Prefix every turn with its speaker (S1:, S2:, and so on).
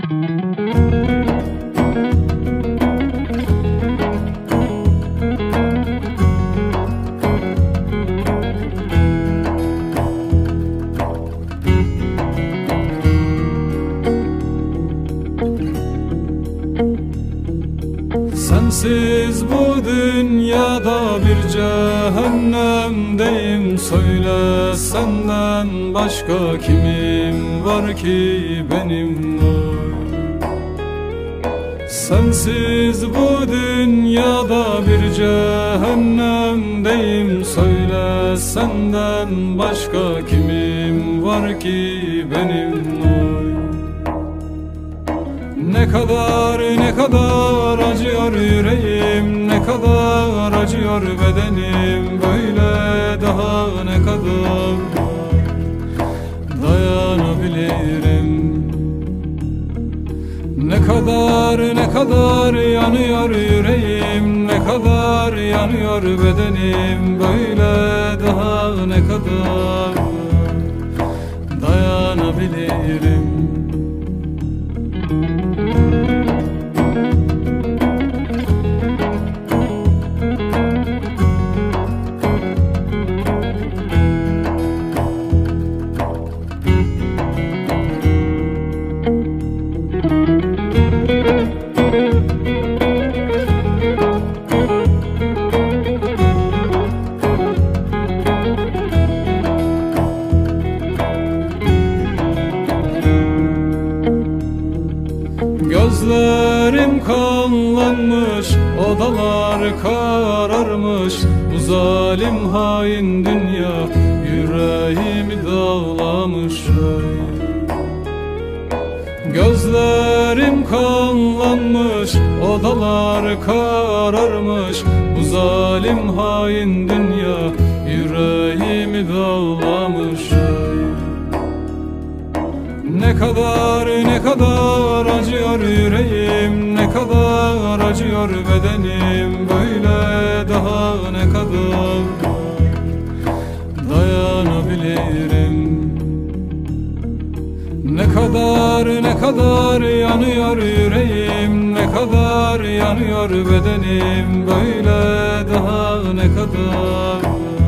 S1: Sensiz bu dünyada bir cehennemdeyim. Söyle, senden başka kimim var ki benim var? Sensiz bu dünyada bir cehennemdeyim. Söyle, senden başka kimim var ki benim var? Ne kadar acıyor yüreğim, ne kadar acıyor bedenim. Böyle daha ne kadar dayanabilirim? Ne kadar yanıyor yüreğim, ne kadar yanıyor bedenim. Böyle daha ne kadar dayanabilirim? Gözlerim kanlanmış, odalar kararmış. Bu zalim hain dünya yüreğimi dağlamış. Gözlerim kanlanmış, odalar kararmış. Bu zalim hain dünya yüreğimi dağlamış. Ne kadar acıyor yüreğim, ne kadar acıyor bedenim. Böyle daha ne kadar dayanabilirim? Ne kadar yanıyor yüreğim, ne kadar yanıyor bedenim. Böyle daha ne kadar